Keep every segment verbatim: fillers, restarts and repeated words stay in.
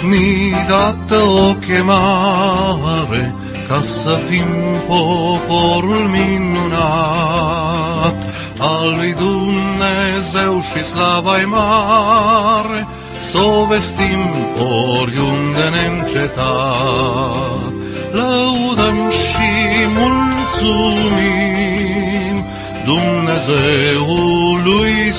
ni dată o chemare ca să fim poporul minunat al lui Dumnezeu și slava-i mare, s-o vestim oriunde neîncetat. Lăudăm și mulțumim Dumnezeului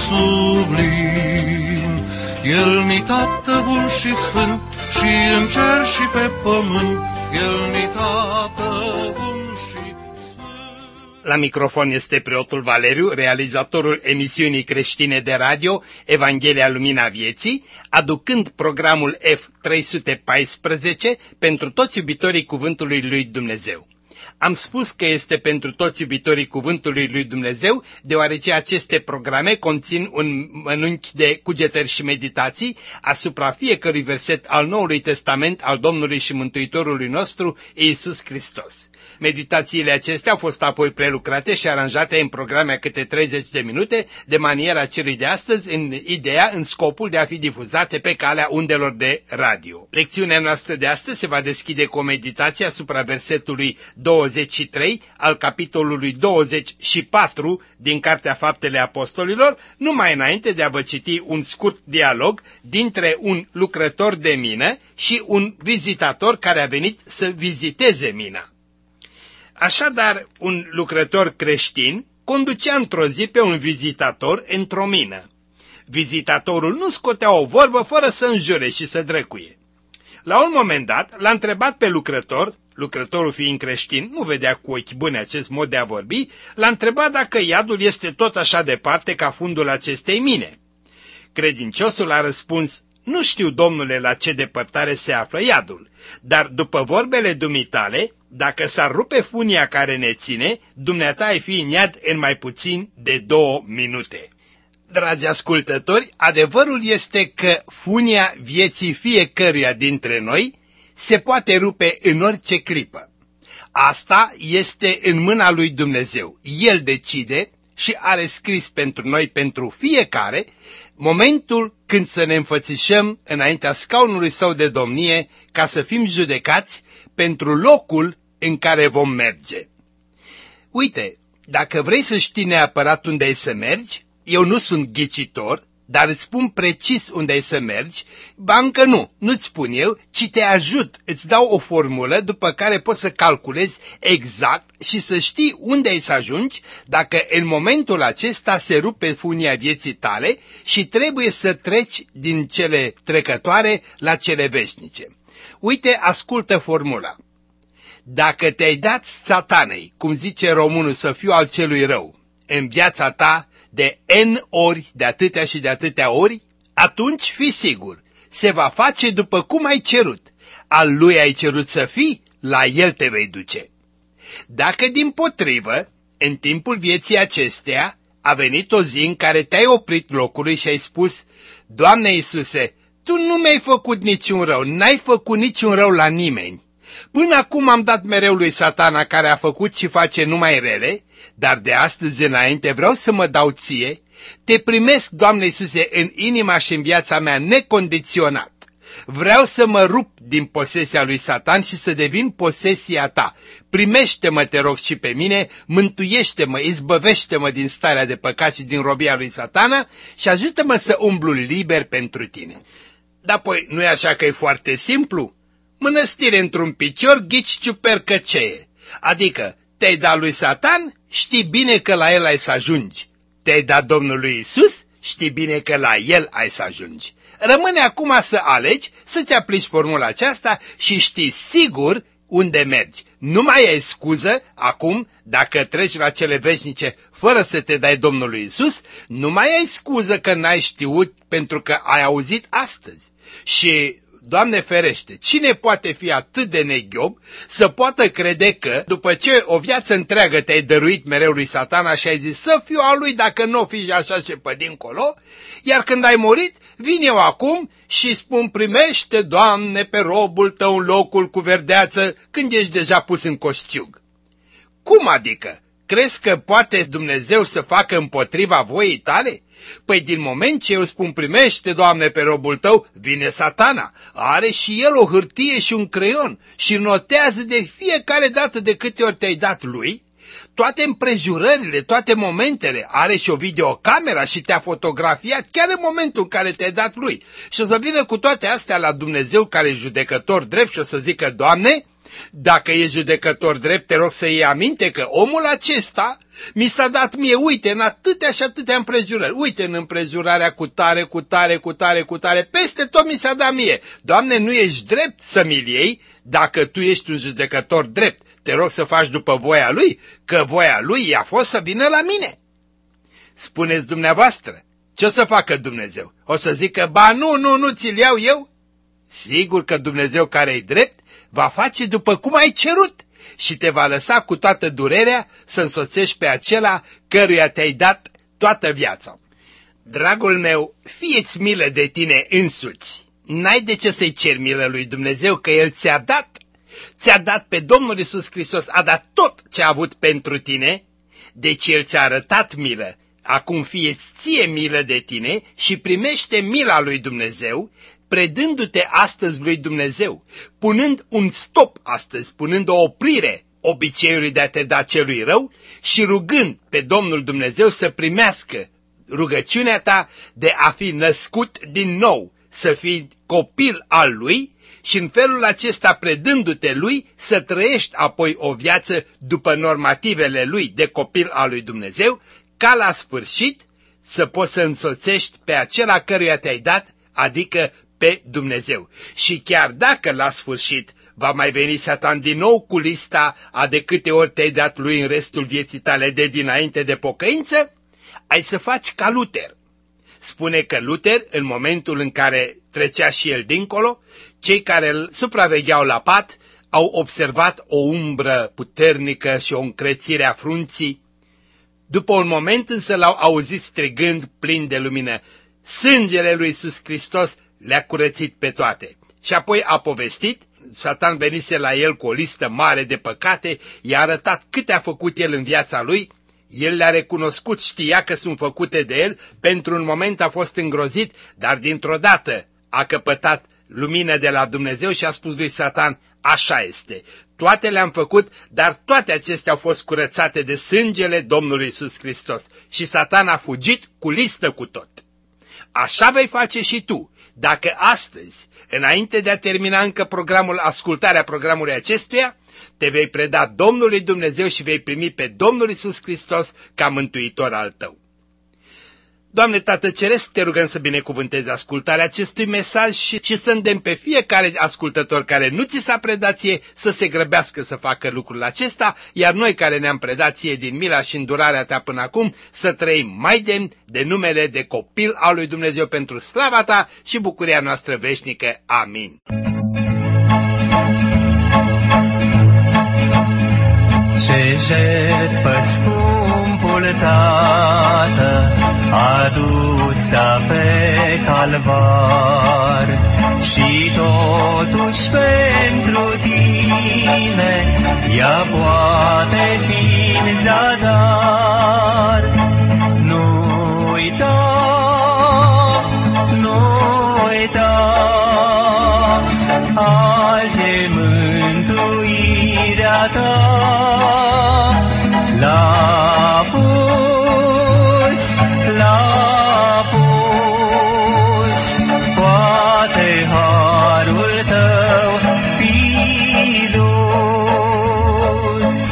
sublim. El-ni Tată bun și sfânt, și în cer și pe pământ, El-ni Tată bun și sfânt. La microfon este preotul Valeriu, realizatorul emisiunii creștine de radio Evanghelia Lumina Vieții, aducând programul F trei sute paisprezece pentru toți iubitorii Cuvântului lui Dumnezeu. Am spus că este pentru toți iubitorii Cuvântului lui Dumnezeu, deoarece aceste programe conțin un mănunchi de cugetări și meditații asupra fiecărui verset al Noului Testament al Domnului și Mântuitorului nostru, Iisus Hristos. Meditațiile acestea au fost apoi prelucrate și aranjate în programe câte treizeci de minute, de maniera celui de astăzi, în ideea, în scopul de a fi difuzate pe calea undelor de radio. Lecțiunea noastră de astăzi se va deschide cu o meditație asupra versetului douăzeci și trei al capitolului douăzeci și patru din Cartea Faptele Apostolilor, numai înainte de a vă citi un scurt dialog dintre un lucrător de mină și un vizitator care a venit să viziteze mina. Așadar, un lucrător creștin conducea într-o zi pe un vizitator într-o mină. Vizitatorul nu scotea o vorbă fără să înjure și să drăcuie. La un moment dat, l-a întrebat pe lucrător, lucrătorul fiind creștin, nu vedea cu ochi buni acest mod de a vorbi, l-a întrebat dacă iadul este tot așa departe ca fundul acestei mine. Credinciosul a răspuns: nu știu, domnule, la ce depărtare se află iadul, dar după vorbele dumitale, dacă s-ar rupe funia care ne ține, dumneata ai fi în iad în mai puțin de două minute. Dragi ascultători, adevărul este că funia vieții fiecăruia dintre noi se poate rupe în orice clipă. Asta este în mâna lui Dumnezeu. El decide și are scris pentru noi, pentru fiecare, momentul când să ne înfățișăm înaintea scaunului său de domnie ca să fim judecați pentru locul în care vom merge. Uite, dacă vrei să știi neapărat unde ai să mergi, eu nu sunt ghicitor, dar îți spun precis unde ai să mergi, ba încă nu, nu-ți spun eu, ci te ajut, îți dau o formulă după care poți să calculezi exact și să știi unde ai să ajungi dacă în momentul acesta se rupe funia vieții tale și trebuie să treci din cele trecătoare la cele veșnice. Uite, ascultă formula. Dacă te-ai dat satanei, cum zice românul, să fiu al celui rău, în viața ta, de N ori, de atâtea și de atâtea ori, atunci fii sigur, se va face după cum ai cerut. Al lui ai cerut să fii, la el te vei duce. Dacă dimpotrivă, în timpul vieții acesteia, a venit o zi în care te-ai oprit locului și ai spus: Doamne Iisuse, Tu nu mi-ai făcut niciun rău, n-ai făcut niciun rău la nimeni. Până acum am dat mereu lui Satana, care a făcut și face numai rele, dar de astăzi înainte vreau să mă dau ție. Te primesc, Doamne Iisuse, în inima și în viața mea necondiționat. Vreau să mă rup din posesia lui Satan și să devin posesia ta. Primește-mă, te rog, și pe mine, mântuiește-mă, izbăvește-mă din starea de păcat și din robia lui Satana și ajută-mă să umblu liber pentru tine. Dar apoi, nu e așa că e foarte simplu? Mănăstire într-un picior, ghici ciupercăceie. Adică, te-ai dat lui Satan, știi bine că la el ai să ajungi. Te-ai dat Domnului Iisus, știi bine că la el ai să ajungi. Rămâne acum să alegi, să-ți aplici formula aceasta și știi sigur unde mergi. Nu mai ai scuză acum, dacă treci la cele veșnice fără să te dai Domnului Iisus, nu mai ai scuză că n-ai știut pentru că ai auzit astăzi. Și Doamne ferește, cine poate fi atât de neghiob să poată crede că, după ce o viață întreagă te-ai dăruit mereu lui Satana și ai zis să fiu al lui dacă nu o fi așa și pe dincolo, iar când ai murit, vin eu acum și spun: primește, Doamne, pe robul tău în locul cu verdeață când ești deja pus în coșciug. Cum adică? Crezi că poate Dumnezeu să facă împotriva voii tale? Păi din moment ce eu spun primește, Doamne, pe robul tău, vine Satana. Are și el o hârtie și un creion și notează de fiecare dată de câte ori te-ai dat lui toate împrejurările, toate momentele. Are și o videocamera și te-a fotografiat chiar în momentul în care te-ai dat lui. Și o să vină cu toate astea la Dumnezeu care e judecător drept și o să zică, Doamne, dacă e judecător drept, te rog să iei aminte că omul acesta mi s-a dat mie, uite, în atâtea și atâtea împrejurări, uite, în împrejurarea cu tare, cu tare, cu tare, cu tare, peste tot mi s-a dat mie. Doamne, nu ești drept să mi-l iei dacă tu ești un judecător drept. Te rog să faci după voia lui, că voia lui i-a fost să vină la mine. Spuneți dumneavoastră, ce o să facă Dumnezeu? O să zică, ba nu, nu, nu ți-l iau eu? Sigur că Dumnezeu care e drept va face după cum ai cerut și te va lăsa cu toată durerea să însoțești pe acela căruia te-ai dat toată viața. Dragul meu, fie-ți milă de tine însuți. N-ai de ce să-i ceri milă lui Dumnezeu, că El ți-a dat. Ți-a dat pe Domnul Iisus Hristos, a dat tot ce a avut pentru tine, deci El ți-a arătat milă. Acum fie-ți ție milă de tine și primește mila lui Dumnezeu, predându-te astăzi lui Dumnezeu, punând un stop astăzi, punând o oprire obiceiului de a te da celui rău și rugând pe Domnul Dumnezeu să primească rugăciunea ta de a fi născut din nou, să fii copil al Lui și în felul acesta, predându-te Lui, să trăiești apoi o viață după normativele Lui de copil al Lui Dumnezeu, ca la sfârșit să poți să însoțești pe acela căruia te-ai dat, adică pe Dumnezeu. Și chiar dacă la sfârșit va mai veni Satan din nou cu lista a de câte ori te-ai dat lui în restul vieții tale de dinainte de pocăință, ai să faci ca Luter. Spune că Luter, în momentul în care trecea și el dincolo, cei care îl supravegheau la pat au observat o umbră puternică și o încrețire a frunții. După un moment însă l-au auzit strigând plin de lumină, sângele lui Iisus Hristos le-a curățit pe toate. Și apoi a povestit, Satan venise la el cu o listă mare de păcate, i-a arătat câte a făcut el în viața lui, el le-a recunoscut, știa că sunt făcute de el, pentru un moment a fost îngrozit, dar dintr-o dată a căpătat lumină de la Dumnezeu și a spus lui Satan, așa este, toate le-am făcut, dar toate acestea au fost curățate de sângele Domnului Iisus Hristos. Și Satan a fugit cu listă cu tot. Așa vei face și tu, dacă astăzi, înainte de a termina încă programul, ascultarea programului acestuia, te vei preda Domnului Dumnezeu și vei primi pe Domnul Iisus Hristos ca mântuitor al tău. Doamne Tată Ceresc, te rugăm să binecuvântezi ascultarea acestui mesaj și, și să îndemn pe fiecare ascultător care nu ți s-a predat ție să se grăbească să facă lucrul acesta, iar noi care ne-am predat ție din mila și îndurarea ta până acum, să trăim mai demn de numele de copil al lui Dumnezeu pentru slava ta și bucuria noastră veșnică. Amin. Ce jertfă scumpul Tată adusă pe calvar și totuși pentru tine ea poate fi în zadar. Nu uita, nu uita, azi e mântuirea ta. L-a pus, l-a pus, poate harul tău fi dus.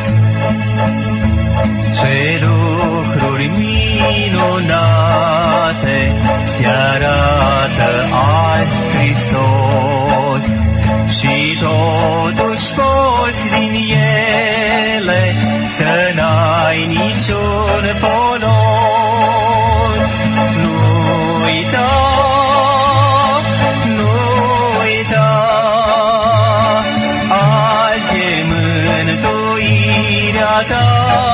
Ce lucruri minunate ți arată azi Hristos și totuși poți din ele să n-ai niciun ponos. Nu uita, nu uita, azi e mântuirea ta.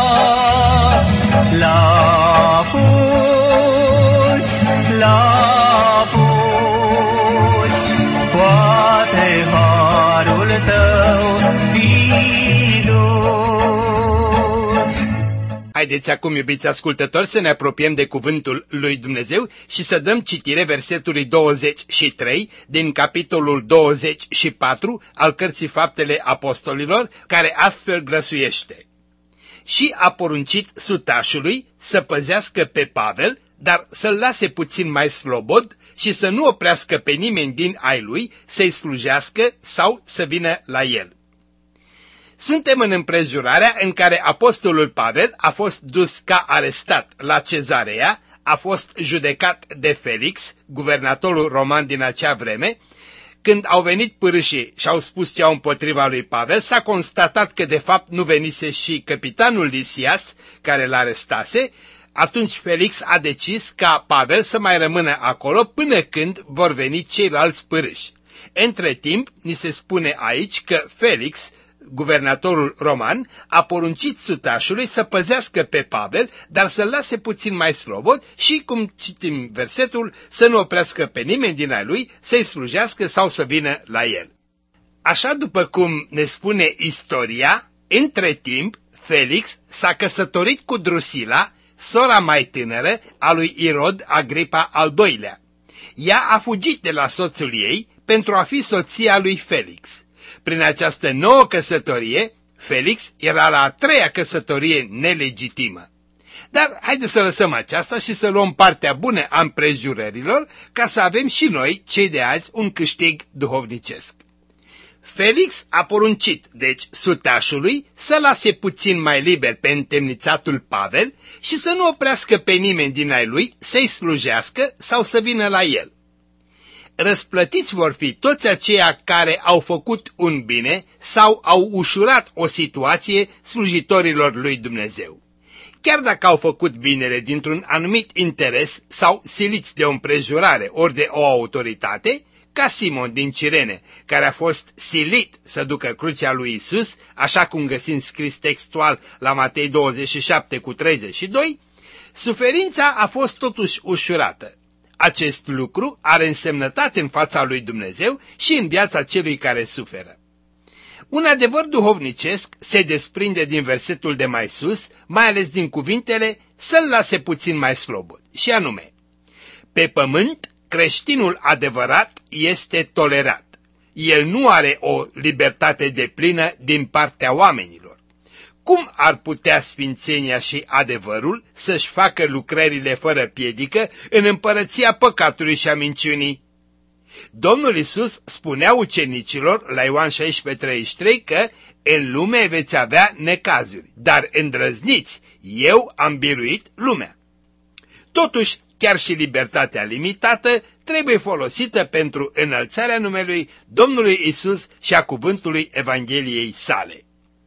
L-a pus, l-a pus, poate harul tău fi dus. Haideți acum, iubiți ascultători, să ne apropiem de cuvântul lui Dumnezeu și să dăm citire versetului douăzeci și trei din capitolul douăzeci și patru al cărții Faptele Apostolilor, care astfel grăsuiește. Și a poruncit sutașului să păzească pe Pavel, dar să-l lase puțin mai slobod și să nu oprească pe nimeni din ai lui să-i slujească sau să vină la el. Suntem în împrejurarea în care apostolul Pavel a fost dus ca arestat la Cezarea, a fost judecat de Felix, guvernatorul roman din acea vreme. Când au venit pârâșii și au spus ce au împotriva lui Pavel, s-a constatat că de fapt nu venise și capitanul Lisias, care l-arestase. Atunci Felix a decis ca Pavel să mai rămână acolo până când vor veni ceilalți pârâși. Între timp, ni se spune aici că Felix, guvernatorul roman, a poruncit sutașului să păzească pe Pavel, dar să-l lase puțin mai slobod și, cum citim versetul, să nu oprească pe nimeni din ai lui să-i slujească sau să vină la el. Așa după cum ne spune istoria, între timp, Felix s-a căsătorit cu Drusila, sora mai tânără a lui Irod Agripa al doilea. Ea a fugit de la soțul ei pentru a fi soția lui Felix. Prin această nouă căsătorie, Felix era la a treia căsătorie nelegitimă. Dar haideți să lăsăm aceasta și să luăm partea bună a împrejurărilor, ca să avem și noi, cei de azi, un câștig duhovnicesc. Felix a poruncit, deci, sutașului să lase puțin mai liber pe întemnițatul Pavel și să nu oprească pe nimeni din ai lui să-i slujească sau să vină la el. Răsplătiți vor fi toți aceia care au făcut un bine sau au ușurat o situație slujitorilor lui Dumnezeu. Chiar dacă au făcut binele dintr-un anumit interes sau siliți de o împrejurare ori de o autoritate, ca Simon din Cirene, care a fost silit să ducă crucea lui Isus, așa cum găsim scris textual la Matei douăzeci și șapte cu treizeci și doi, suferința a fost totuși ușurată. Acest lucru are însemnătate în fața lui Dumnezeu și în viața celui care suferă. Un adevăr duhovnicesc se desprinde din versetul de mai sus, mai ales din cuvintele să-l lase puțin mai slobod, și anume: pe pământ, creștinul adevărat este tolerat. El nu are o libertate deplină din partea oamenilor. Cum ar putea sfințenia și adevărul să-și facă lucrările fără piedică în împărăția păcatului și a minciunii? Domnul Iisus spunea ucenicilor la Ioan șaisprezece treizeci și trei că în lume veți avea necazuri, dar îndrăzniți, eu am biruit lumea. Totuși, chiar și libertatea limitată trebuie folosită pentru înălțarea numelui Domnului Iisus și a cuvântului Evangheliei sale.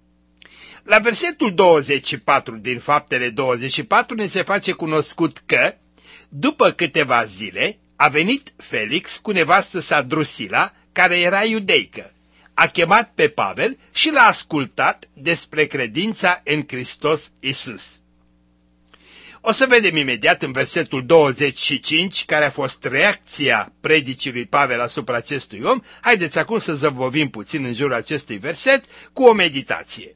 La versetul douăzeci și patru din Faptele douăzeci și patru ne se face cunoscut că, după câteva zile, a venit Felix cu nevastă sa Drusila, care era iudeică. A chemat pe Pavel și l-a ascultat despre credința în Hristos Iisus. O să vedem imediat în versetul douăzeci și cinci care a fost reacția predicii lui Pavel asupra acestui om. Haideți acum să zăbovim puțin în jurul acestui verset cu o meditație.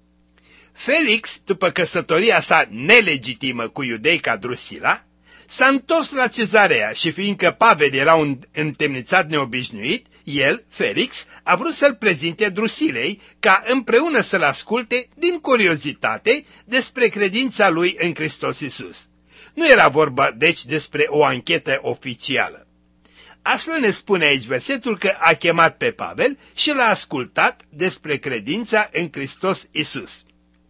Felix, după căsătoria sa nelegitimă cu iudeica Drusila, s-a întors la Cezarea și fiindcă Pavel era un întemnițat neobișnuit, el, Felix, a vrut să-l prezinte Drusilei ca împreună să-l asculte din curiozitate despre credința lui în Hristos Iisus. Nu era vorba deci despre o anchetă oficială. Astfel ne spune aici versetul că a chemat pe Pavel și l-a ascultat despre credința în Hristos Iisus.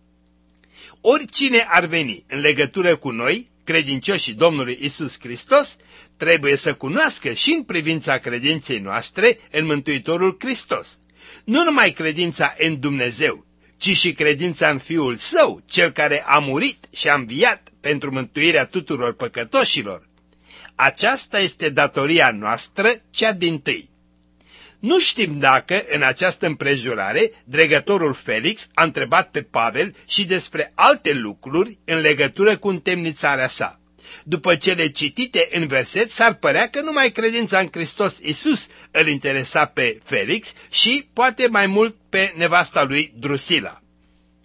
Oricine ar veni în legătură cu noi, credincioșii Domnului Iisus Hristos, trebuie să cunoască și în privința credinței noastre în Mântuitorul Hristos. Nu numai credința în Dumnezeu, ci și credința în Fiul Său, Cel care a murit și a înviat pentru mântuirea tuturor păcătoșilor. Aceasta este datoria noastră, cea dintâi. Nu știm dacă, în această împrejurare, dregătorul Felix a întrebat pe Pavel și despre alte lucruri în legătură cu întemnițarea sa. După cele citite în verset, s-ar părea că numai credința în Hristos Iisus îl interesa pe Felix și, poate mai mult, pe nevasta lui Drusila.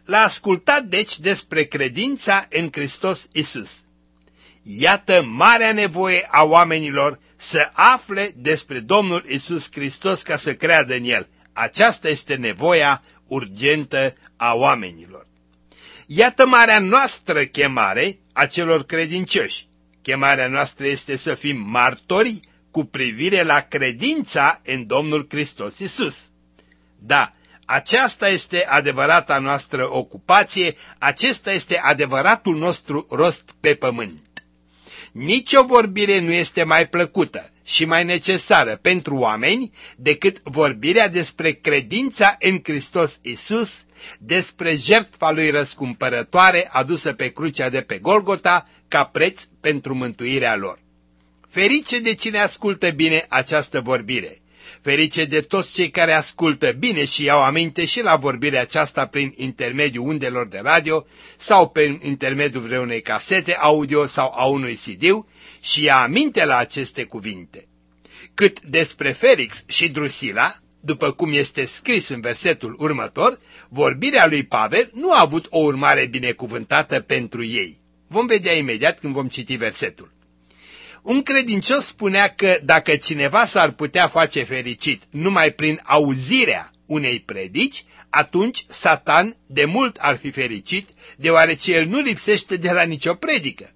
L-a ascultat deci despre credința în Hristos Iisus. Iată marea nevoie a oamenilor să afle despre Domnul Iisus Hristos ca să creadă în El. Aceasta este nevoia urgentă a oamenilor. Iată marea noastră chemare a celor credincioși. Chemarea noastră este să fim martori cu privire la credința în Domnul Hristos Iisus. Da, aceasta este adevărata noastră ocupație, acesta este adevăratul nostru rost pe pământ. Nici o vorbire nu este mai plăcută și mai necesară pentru oameni decât vorbirea despre credința în Hristos Iisus, despre jertfa lui răscumpărătoare adusă pe crucea de pe Golgota ca preț pentru mântuirea lor. Ferice de cine ascultă bine această vorbire! Ferice de toți cei care ascultă bine și iau aminte și la vorbirea aceasta prin intermediul undelor de radio sau prin intermediul vreunei casete audio sau a unui C D și ia aminte la aceste cuvinte. Cât despre Felix și Drusila, după cum este scris în versetul următor, vorbirea lui Pavel nu a avut o urmare binecuvântată pentru ei. Vom vedea imediat când vom citi versetul. Un credincios spunea că dacă cineva s-ar putea face fericit numai prin auzirea unei predici, atunci Satan de mult ar fi fericit, deoarece el nu lipsește de la nicio predică.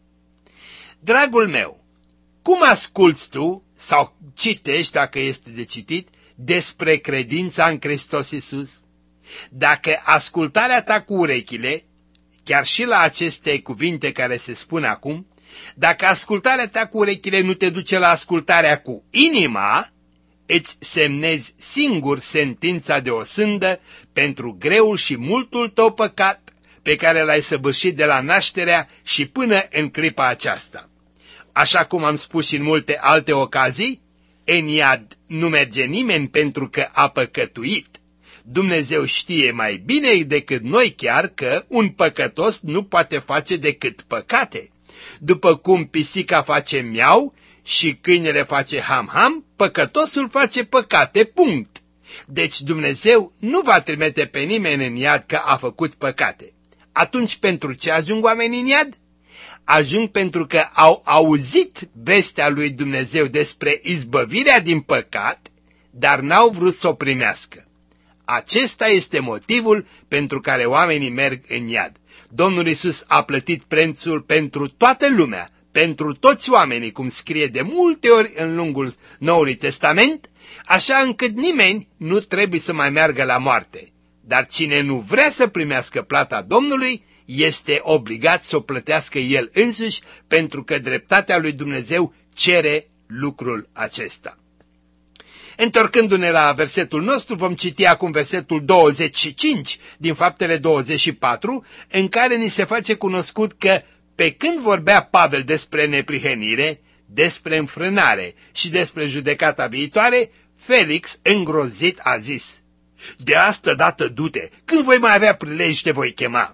Dragul meu, cum asculți tu, sau citești dacă este de citit, despre credința în Hristos Iisus? Dacă ascultarea ta cu urechile, chiar și la aceste cuvinte care se spun acum, dacă ascultarea ta cu urechile nu te duce la ascultarea cu inima, îți semnezi singur sentința de osândă pentru greul și multul tău păcat pe care l-ai săvârșit de la nașterea și până în clipa aceasta. Așa cum am spus și în multe alte ocazii, în iad nu merge nimeni pentru că a păcătuit. Dumnezeu știe mai bine decât noi chiar că un păcătos nu poate face decât păcate. După cum pisica face miau și câinele face ham-ham, păcătosul face păcate, punct. Deci Dumnezeu nu va trimite pe nimeni în iad că a făcut păcate. Atunci pentru ce ajung oamenii în iad? Ajung pentru că au auzit vestea lui Dumnezeu despre izbăvirea din păcat, dar n-au vrut să o primească. Acesta este motivul pentru care oamenii merg în iad. Domnul Iisus a plătit prețul pentru toată lumea, pentru toți oamenii, cum scrie de multe ori în lungul Noului Testament, așa încât nimeni nu trebuie să mai meargă la moarte. Dar cine nu vrea să primească plata Domnului, este obligat să o plătească el însuși, pentru că dreptatea lui Dumnezeu cere lucrul acesta. Întorcându-ne la versetul nostru, vom citi acum versetul douăzeci și cinci din Faptele douăzeci și patru, în care ni se face cunoscut că, pe când vorbea Pavel despre neprihănire, despre înfrânare și despre judecata viitoare, Felix, îngrozit, a zis: "De asta dată du-te, când voi mai avea prilej te voi chema."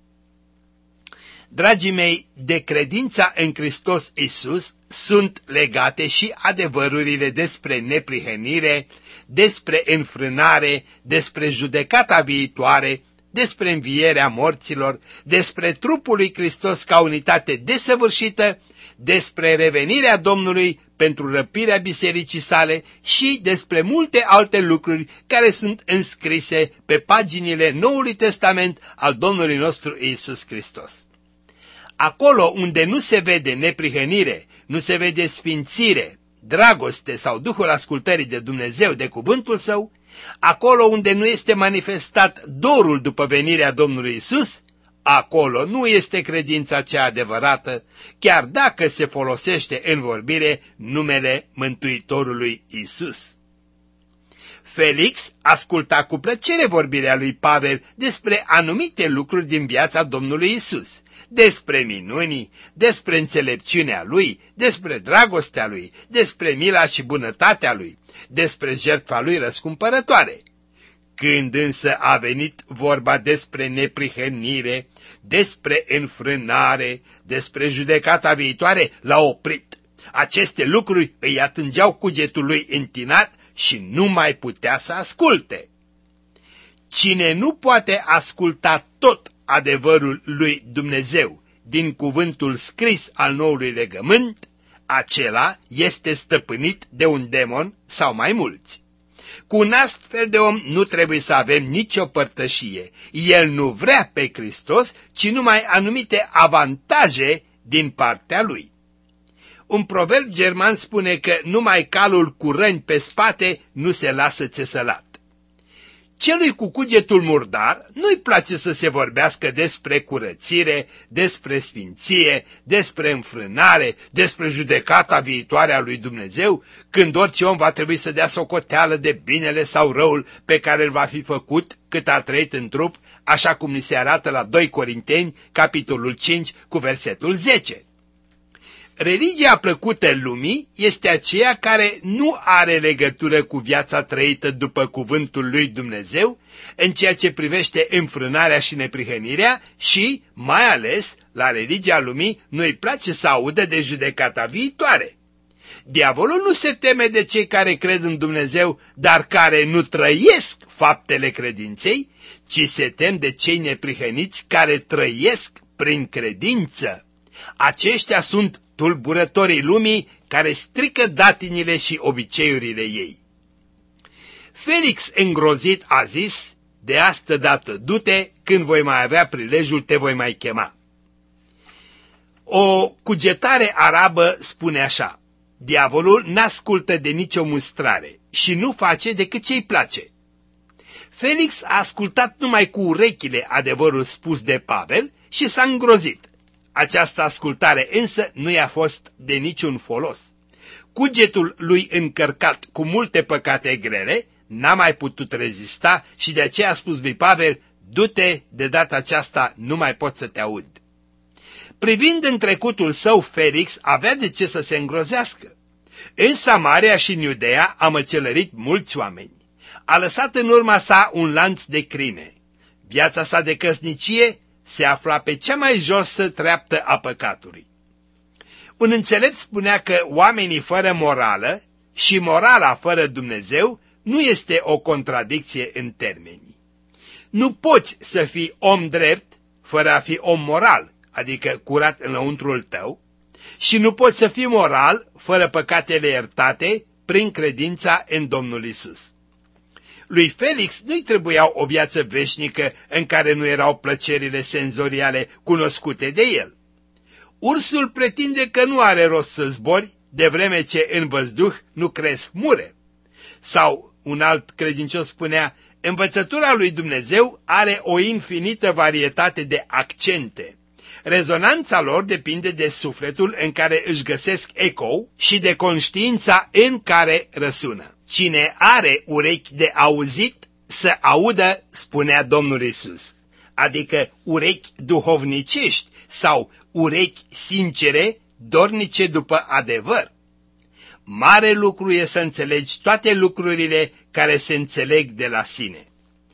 Dragii mei, de credința în Hristos Iisus sunt legate și adevărurile despre neprihănire, despre înfrânare, despre judecata viitoare, despre învierea morților, despre trupul lui Hristos ca unitate desăvârșită, despre revenirea Domnului pentru răpirea bisericii sale și despre multe alte lucruri care sunt înscrise pe paginile Noului Testament al Domnului nostru Iisus Hristos. Acolo unde nu se vede neprihănire, nu se vede sfințire, dragoste sau Duhul ascultării de Dumnezeu, de cuvântul Său, acolo unde nu este manifestat dorul după venirea Domnului Isus, acolo nu este credința cea adevărată, chiar dacă se folosește în vorbire numele Mântuitorului Isus. Felix asculta cu plăcere vorbirea lui Pavel despre anumite lucruri din viața Domnului Isus, despre minunii, despre înțelepciunea lui, despre dragostea lui, despre mila și bunătatea lui, despre jertfa lui răscumpărătoare. Când însă a venit vorba despre neprihănire, despre înfrânare, despre judecata viitoare, l-a oprit. Aceste lucruri îi atingeau cugetul lui întinat și nu mai putea să asculte. Cine nu poate asculta tot adevărul lui Dumnezeu din cuvântul scris al noului legământ, acela este stăpânit de un demon sau mai mulți. Cu un astfel de om nu trebuie să avem nicio părtășie. El nu vrea pe Hristos, ci numai anumite avantaje din partea lui. Un proverb german spune că numai calul cu răni pe spate nu se lasă țesălat. Celui cu cugetul murdar nu-i place să se vorbească despre curățire, despre sfinție, despre înfrânare, despre judecata viitoare a lui Dumnezeu, când orice om va trebui să dea socoteală de binele sau răul pe care îl va fi făcut cât a trăit în trup, așa cum ni se arată la doi Corinteni, capitolul cinci, cu versetul zece. Religia plăcută lumii este aceea care nu are legătură cu viața trăită după cuvântul lui Dumnezeu, în ceea ce privește înfrânarea și neprihănirea și, mai ales, la religia lumii nu-i place să audă de judecata viitoare. Diavolul nu se teme de cei care cred în Dumnezeu, dar care nu trăiesc faptele credinței, ci se tem de cei neprihăniți care trăiesc prin credință. Aceștia sunt tulburătorii lumii care strică datinile și obiceiurile ei. Felix îngrozit a zis, de astă dată du-te, când voi mai avea prilejul te voi mai chema. O cugetare arabă spune așa, diavolul n-ascultă de nicio mustrare și nu face decât ce-i place. Felix a ascultat numai cu urechile adevărul spus de Pavel și s-a îngrozit. Această ascultare însă nu i-a fost de niciun folos. Cugetul lui încărcat cu multe păcate grele n-a mai putut rezista și de aceea a spus lui Pavel, du-te, de data aceasta nu mai pot să te aud. Privind în trecutul său, Felix avea de ce să se îngrozească. În Samaria și în Iudeea a măcelărit mulți oameni. A lăsat în urma sa un lanț de crime. Viața sa de căsnicie se afla pe cea mai josă treaptă a păcatului. Un înțelept spunea că oamenii fără morală și morala fără Dumnezeu nu este o contradicție în termeni. Nu poți să fii om drept fără a fi om moral, adică curat înăuntrul tău, și nu poți să fii moral fără păcatele iertate prin credința în Domnul Isus. Lui Felix nu-i trebuiau o viață veșnică în care nu erau plăcerile senzoriale cunoscute de el. Ursul pretinde că nu are rost să zbori, de vreme ce în văzduh nu cresc mure. Sau, un alt credincios spunea, învățătura lui Dumnezeu are o infinită varietate de accente. Rezonanța lor depinde de sufletul în care își găsesc ecou și de conștiința în care răsună. Cine are urechi de auzit, să audă, spunea Domnul Isus, adică urechi duhovnicești sau urechi sincere, dornice după adevăr. Mare lucru e să înțelegi toate lucrurile care se înțeleg de la sine.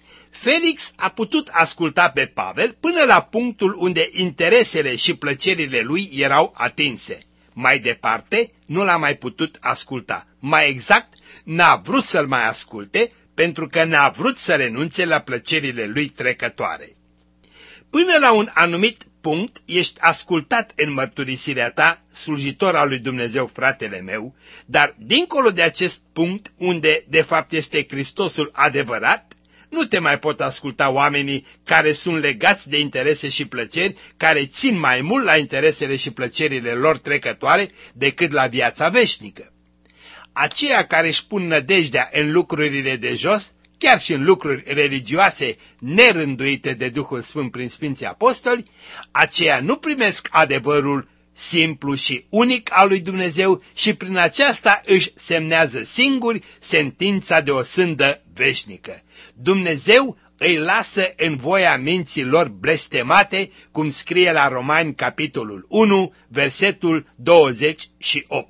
Felix a putut asculta pe Pavel până la punctul unde interesele și plăcerile lui erau atinse. Mai departe, nu l-a mai putut asculta. Mai exact, n-a vrut să-l mai asculte, pentru că n-a vrut să renunțe la plăcerile lui trecătoare. Până la un anumit punct ești ascultat în mărturisirea ta, slujitor al lui Dumnezeu, fratele meu, dar dincolo de acest punct, unde de fapt este Hristosul adevărat, nu te mai pot asculta oamenii care sunt legați de interese și plăceri, care țin mai mult la interesele și plăcerile lor trecătoare decât la viața veșnică. Aceia care își pun nădejdea în lucrurile de jos, chiar și în lucruri religioase nerânduite de Duhul Sfânt prin Sfinții Apostoli, aceia nu primesc adevărul simplu și unic al lui Dumnezeu și prin aceasta își semnează singuri sentința de o sândă veșnică. Dumnezeu îi lasă în voia minții lor blestemate, cum scrie la Romani capitolul unu, versetul douăzeci și opt.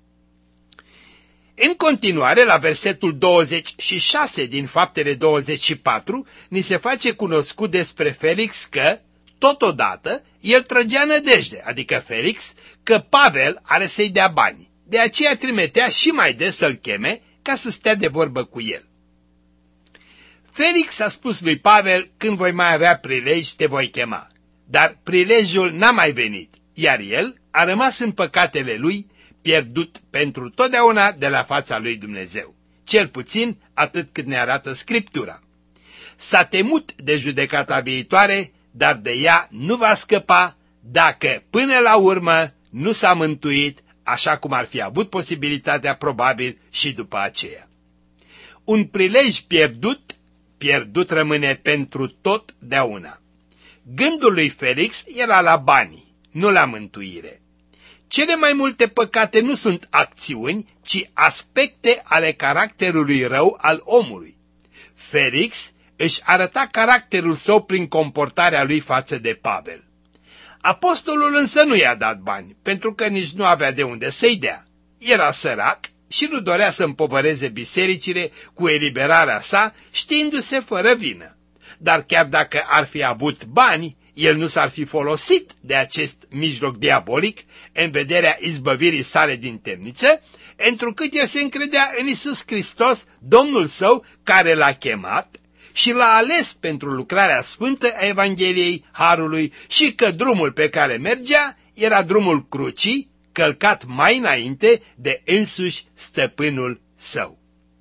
În continuare, la versetul douăzeci și șase din Faptele douăzeci și patru, ni se face cunoscut despre Felix că, totodată, el trăgea nădejde, adică Felix, că Pavel are să-i dea bani. De aceea trimitea și mai des să-l cheme ca să stea de vorbă cu el. Felix a spus lui Pavel: când voi mai avea prilej, te voi chema. Dar prilejul n-a mai venit, iar el a rămas în păcatele lui, pierdut pentru totdeauna de la fața lui Dumnezeu. Cel puțin atât cât ne arată Scriptura. S-a temut de judecata viitoare, dar de ea nu va scăpa dacă până la urmă nu s-a mântuit, așa cum ar fi avut posibilitatea probabil și după aceea. Un prilej pierdut, pierdut rămâne pentru totdeauna. Gândul lui Felix era la bani, nu la mântuire. Cele mai multe păcate nu sunt acțiuni, ci aspecte ale caracterului rău al omului. Felix își arăta caracterul său prin comportarea lui față de Pavel. Apostolul însă nu i-a dat bani, pentru că nici nu avea de unde să-i dea. Era sărac și nu dorea să împovăreze bisericile cu eliberarea sa, știindu-se fără vină. Dar chiar dacă ar fi avut bani, el nu s-ar fi folosit de acest mijloc diabolic în vederea izbăvirii sale din temniță, întrucât el se încredea în Iisus Hristos, Domnul său, care l-a chemat și l-a ales pentru lucrarea sfântă a Evangheliei Harului și că drumul pe care mergea era drumul crucii, călcat mai înainte de însuși stăpânul său.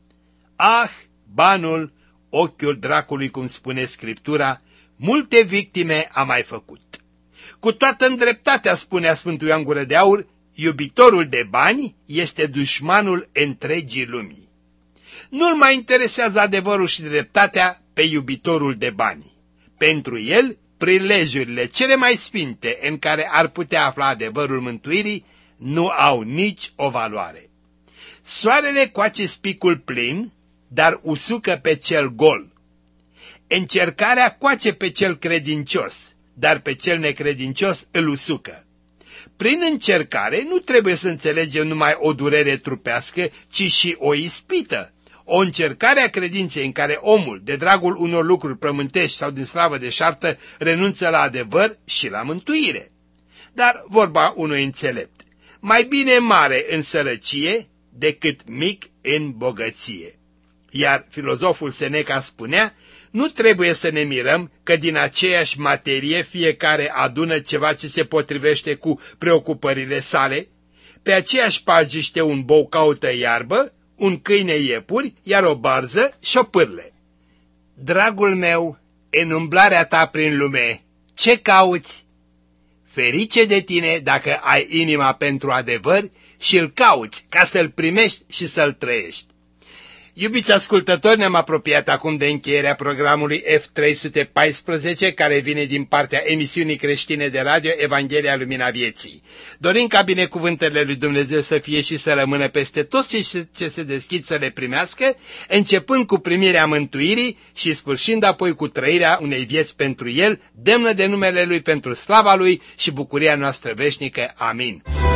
Ah, banul, ochiul dracului, cum spune Scriptura, multe victime a mai făcut. Cu toată îndreptatea, spunea Sfântul Ioan Gură de Aur, iubitorul de bani este dușmanul întregii lumii. Nu-l mai interesează adevărul și dreptatea pe iubitorul de bani. Pentru el, prilejurile cele mai sfinte în care ar putea afla adevărul mântuirii nu au nici o valoare. Soarele coace spicul plin, dar usucă pe cel gol. Încercarea coace pe cel credincios, dar pe cel necredincios îl usucă. Prin încercare nu trebuie să înțelegem numai o durere trupească, ci și o ispită. O încercare a credinței în care omul, de dragul unor lucruri pământești sau din slavă deșartă, renunță la adevăr și la mântuire. Dar vorba unui înțelept: mai bine mare în sărăcie decât mic în bogăție. Iar filozoful Seneca spunea: nu trebuie să ne mirăm că din aceeași materie fiecare adună ceva ce se potrivește cu preocupările sale. Pe aceeași pajiște un bou caută iarbă, un câine iepuri, iar o barză șopârle. Dragul meu, în umblarea ta prin lume, ce cauți? Ferice de tine dacă ai inima pentru adevăr și îl cauți ca să-l primești și să-l trăiești. Iubiți ascultători, ne-am apropiat acum de încheierea programului F trei sute paisprezece, care vine din partea emisiunii creștine de radio Evanghelia Lumina Vieții. Dorim ca binecuvântările lui Dumnezeu să fie și să rămână peste toți cei ce se deschid să le primească, începând cu primirea mântuirii și sfârșind apoi cu trăirea unei vieți pentru El, demnă de numele Lui, pentru slava Lui și bucuria noastră veșnică. Amin.